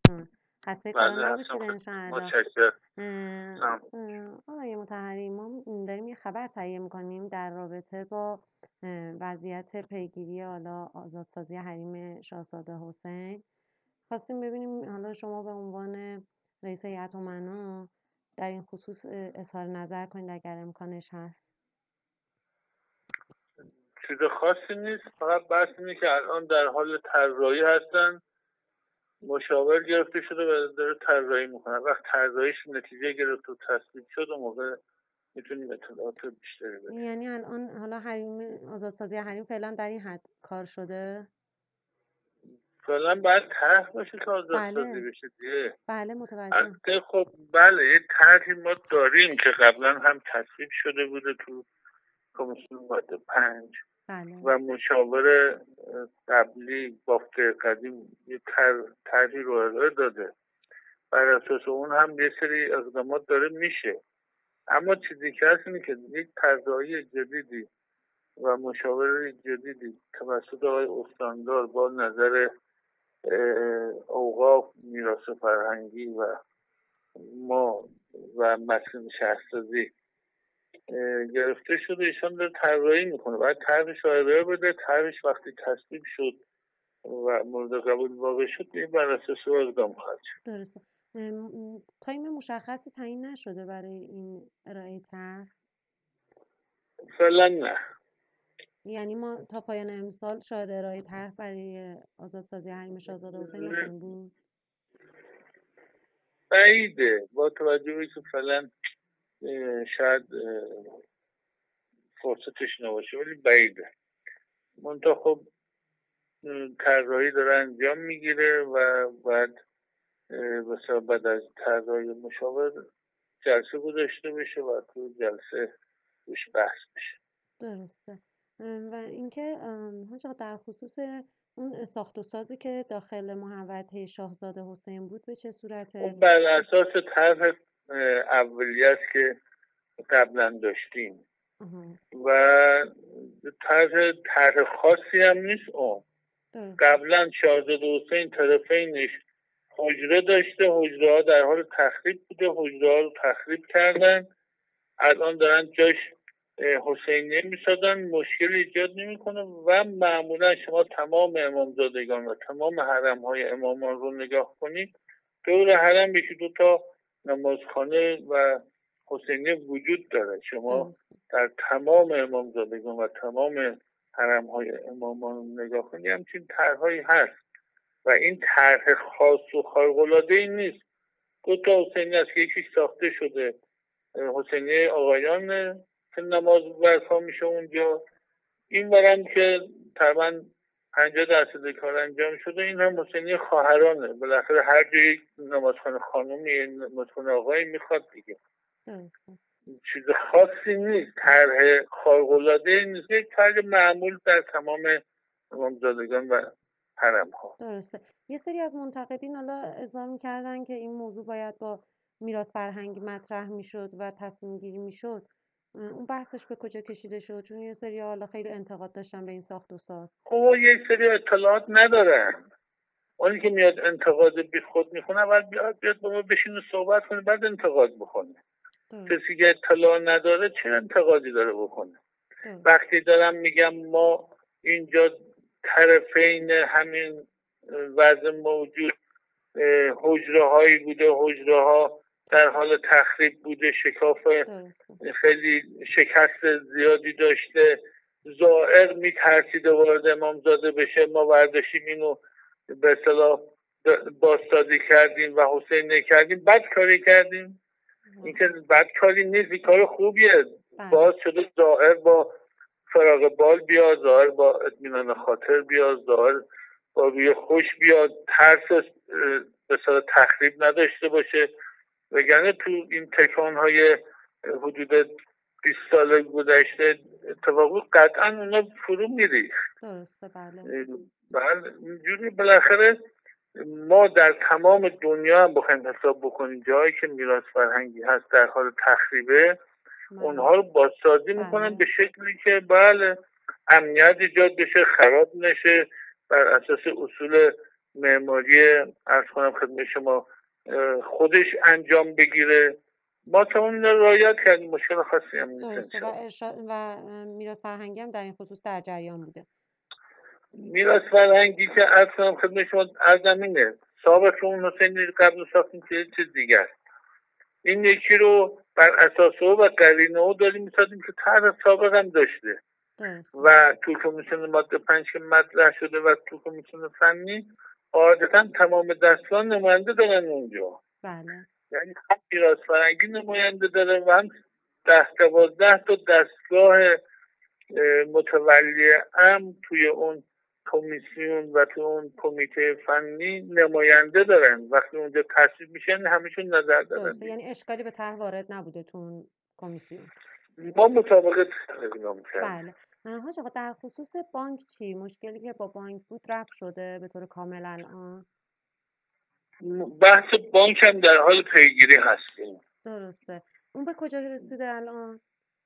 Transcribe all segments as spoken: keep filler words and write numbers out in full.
خسته کارا بله هستم نباشید خدمت انشاءالله. متشکرم. اه، سلام. اه، آقای مطهری، ما داریم یه خبر تهیه میکنیم در رابطه با اه، وضعیت پیگیری حالا آزادسازی حریم شاهزاده حسین. خواستیم ببینیم حالا شما به عنوان رئیس هیئت امنا در این خصوص اه، اظهار نظر کنید اگر امکانش هست. چیز خاصی نیست، فقط بحث اینه که الان در حال طراحی هستن، مشاور گرفته شده و داره طراحی میکنه. وقت طراحیش نتیجه گرفت و تصویب شد، اون موقع میتونیم اطلاعات بیشتری بدیم. یعنی الان حالا حریم آزادسازی حریم فعلا در این حد کار شده؟ فعلا باید طرح باشه که آزادسازی بله بشه دیگه. بله متوجه. البته خب بله یه طرحی ما داریم که قبلا هم تصویب شده بوده تو کمیسیون ماده پنج بله و مشاور قبلی بافت قدیم یه طرحی رو ارائه داده، بر اساس اون هم یه سری اقدامات داره میشه. اما چیزی که هست اینه که یک طراحی جدیدی و مشاوره جدیدی توسط آقای استاندار با نظر اوقاف، میراث فرهنگی و ما و مسئول شهرسازی گرفته شده. ایشان داره طراحی میکنه، باید طرحش رو ارائه بده. طرحش وقتی تصویب شد و مورد قبول واقع شد، این بر اساس او اقدام خواهد شد. درسته. ام، تایم مشخصی تعیین نشده برای این ارائه طرح؟ فعلا نه. یعنی ما تا پایان امسال شاید ارائه طرح برای آزادسازی حریم شاهزاده حسین نخواهیم بود؟ بعیده، با توجه به که فعلا اه، شاید اه، فرصتش نباشه، ولی بعیده. منتها خب اه، طراحی داره انجام میگیره و بعد اه، مثلا بعد از طراحی مشاور جلسه گذاشته بشه و تو جلسه روش بحث بشه. درسته. ام، و اینکه ام، حاج آقا در خصوص اون ساخت و سازی که داخل محوطه شاهزاده حسین بود به چه خب صورته؟ بر اساس طرح اه، اولیه است که قبلا داشتیم آها و طرح طرح خاصی هم نیست. اون درسته. قبلا شاهزاده حسین طرفینش حجره داشته، حجره ها در حال تخریب بوده، حجره ها رو تخریب کردن، الان دارن جاش حسینیه میسازن، مشکل ایجاد نمیکنه و معمولا شما تمام امامزادگان و تمام حرم های امامان رو نگاه کنید، دور حرم یکی دو تا نمازخانه و حسینیه وجود داره. شما درسته. در تمام امامزادگان و تمام حرم های امامان رو نگاه کنید، همچین طرحهایی هست و این طرح خاص و خارق‌العاده‌ای نیست. دو تا حسینی است که یکیش ساخته شده، حسینی آقایان که نماز برپا میشه اونجا، این برم که تقریبا پنجاه درصد کار انجام شده، این هم حسینی خواهرانه. بالاخره هر جایی نمازخانه خانومی نمازخانه آقایی میخواد دیگه. درسته. چیز خاصی نیست، طرح خارق‌العاده‌ای نیست، یک طرح معمول در تمام امامزادگان و حرم ها. درسته. یه سری از منتقدین حالا اظهار میکردن که این موضوع باید با میراث فرهنگی مطرح میشد و تصمیم گیری میشد. اون بحثش به کجا کشیده شد؟ چون یه سری حالا خیلی انتقاد داشتن به این ساخت و ساز. خب یک سری اطلاعات ندارن، اونی که میاد انتقاد بی خود میخونه اول بیاد بیاد با ما بشین صحبت کنه بعد انتقاد بکنه. درست. کسی که اطلاع نداره چه انتقادی داره بکنه؟ درست. وقتی دارم میگم ما اینجا طرفین همین وضع موجود حجره هایی بوده، حجره ها در حال تخریب بوده، شکاف درسته. خیلی شکست زیادی داشته، زائر میترسیده وارد امامزاده بشه، ما برداشتیم اینو به اصطلاح بازسازی کردیم و حسین نکردیم، بد کاری کردیم. این که بد کاری نیست، این کار خوبیه. بله. باز شده زائر با فراغ بال بیاد، زائر با اطمینان خاطر بیاد، زائر با روی خوش بیاد، ترس به اصطلاح تخریب نداشته باشه. وگرنه تو این تکانهای حدود بیست سال گذشته اتفاقی قطعا اونا فرو میریخت. درسته. بله. بله اینجوری بالاخره ما در تمام دنیا هم بخوایم حساب بکنیم جایی که میراث فرهنگی هست در حال تخریبه، بله. اونها رو بازسازی میکنن به شکلی که بله امنیت ایجاد بشه، خراب نشه، بر اساس اصول معماری عرض کنم خدمت شما خودش انجام بگیره. ما تمام اینا رعایت کردیم، مشکل خاصی هم نیست. درسته. و ارشاد و میراث فرهنگی هم در این خصوص در جریان بوده. میراث فرهنگی که عرض کنم خدمت شما از زمینه سابق اون حسینی قبل ساختیم که چیز دیگه است. این یکی رو بر اساس او و قرینه او داریم میسازیم که طرح سابق هم داشته. درسته. و تو کمیسیون ماده پنج که مطرح شده و تو کمیسیون فنی عادتا تمام دستان نماینده دارن اونجا. بله. یعنی هم میراث فرهنگی نماینده داره و هم ده دوازده تا دستگاه متولی امر توی اون کمیسیون و توی اون کمیته فنی نماینده دارن. وقتی اونجا تصویب میشن همشون نظر دارن. یعنی اشکالی به طرح وارد نبوده تو اون کمیسیون؟ ما مطابقت اقدام کردیم. بله. حاج آقا در خصوص بانک چی؟ مشکلی که با بانک بود رفع شده به طور کامل الان؟ بحث بانک هم در حال پیگیری هستیم. درسته. اون به کجا رسیده الان؟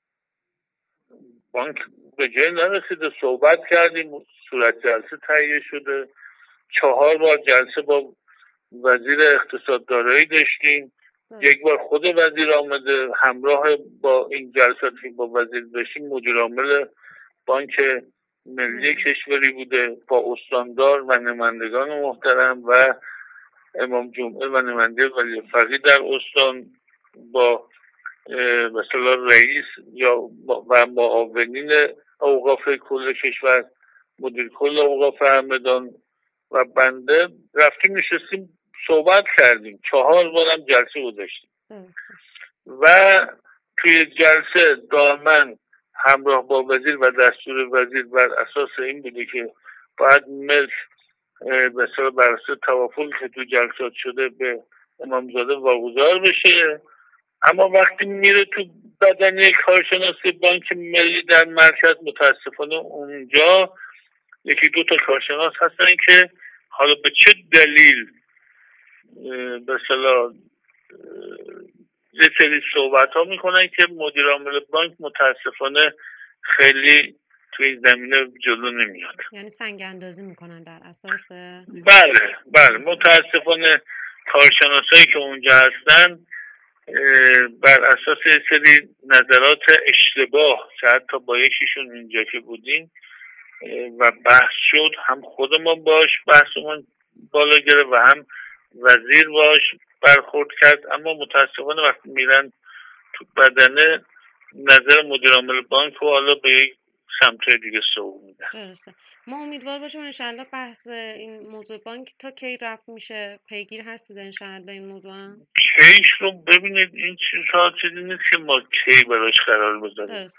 بانک به جای نرسیده، صحبت کردیم، صورت جلسه تهیه شده، چهار بار جلسه با وزیر اقتصاد دارایی داشتیم. یک بار خود وزیر آمده همراه با این جلساتی با وزیر داشتیم، مدیر عامل بانک ملی کشوری بوده با استاندار و نمایندگان محترم و امام جمعه و نماینده ولی فقیه در استان با مثلا رئیس یا و معاونین اوقاف کل کشور، مدیر کل اوقاف همدان و بنده رفتیم نشستیم صحبت کردیم. چهار بارم جلسه گذاشتیم و توی جلسه دائما همراه با وزیر و دستور وزیر بر اساس این بوده که باید ملک مثلا بر اساس توافقی که تو جلسات شده به امامزاده واگذار بشه. اما وقتی میره تو بدنه کارشناسی بانک ملی در مرکز، متاسفانه اونجا یکی دو تا کارشناس هستن که حالا به چه دلیل به اصطلاح یه سری صحبت ها میکنن که مدیر عامل بانک متاسفانه خیلی توی این زمینه جلو نمیاد. یعنی سنگ اندازی میکنن در اساس؟ بله بله متاسفانه کارشناسایی که اونجا هستن بر اساس یه سری نظرات اشتباه که حتی با یکیشون اینجا که بودیم و بحث شد، هم خود ما باش بحثمون بالا گرفت و هم وزیر باش برخورد کرد. اما متاسفانه وقتی میرن تو بدنه نظر مدیر عامل بانک و حالا به یک سمت دیگه سوق میدن. درسته. ما امیدوار باشیم انشالله بحث این موضوع بانک تا کی رفع میشه؟ پیگیر هستید انشالله این موضوع هم؟ کیش رو ببینید این چیزها چیزی نیست که ما کی براش قرار بذاریم.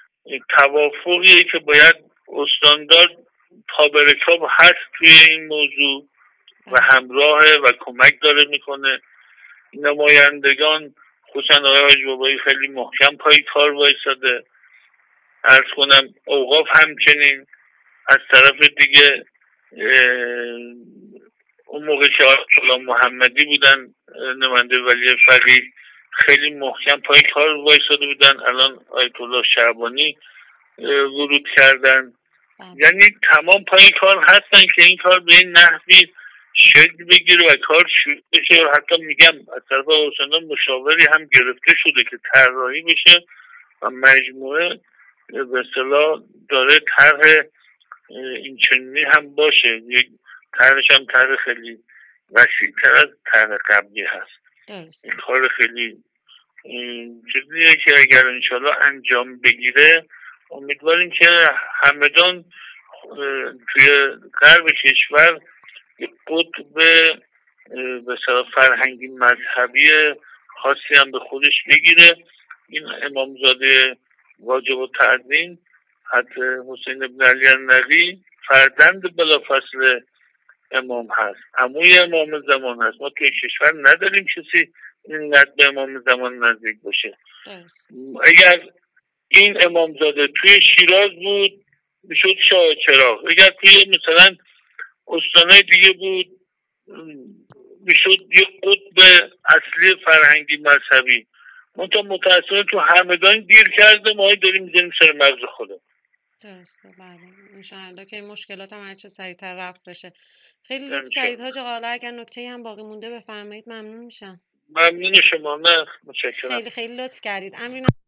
توافقیه که باید استاندار پابرکاب هست توی این موضوع و همراه و کمک داره میکنه. نمایندگان خصوصا آقای حاج بابایی خیلی محکم پای کار وایساده. عرض کنم اوقاف همچنین. از طرف دیگه اون موقع که آیت محمدی بودن نماینده ولی فقیه خیلی محکم پای کار وایساده بودن. الان آیت الله شعبانی ورود کردن. یعنی تمام پای کار هستن که این کار به این نحوی شکل بگیره و کار شروع بشه. حتی میگم از طرف حسین مشاوری هم گرفته شده که طراحی بشه و مجموعه به اصطلاح داره طرح این چنینی هم باشه. یک طرحش هم طرح خیلی وسیع‌تر از طرح قبلی هست. این کار خیلی چیزیه که اگر انشالله انجام بگیره امیدواریم که همدان توی غرب کشور قطب به صلاح فرهنگی مذهبی خاصی هم به خودش بگیره. این امامزاده واجب التعظیم حضرت حسین ابن علی النقی فرزند بلافاصله امام هست، عموی امام زمان هست. ما توی کشور نداریم کسی اینقدر به امام زمان نزدیک باشه. اگر این امامزاده توی شیراز بود میشد شاه چراغ، اگر توی مثلا استانهای دیگه بود میشد یه قطب اصلی فرهنگی مذهبی. منتها متاسفانه تو همدان گیر کرده، ما داریم میزنیم سر مغز خودم. درسته، بله. انشاءالله که این مشکلات هم هرچه سریعتر رفع بشه. خیلی لطف کردید انشالله. حاج آقا. حالا اگر نکته هم باقی مونده بفرمایید، ممنون میشم. ممنون شما. نه متشکرم. خیلی خیلی لطف کردید. امری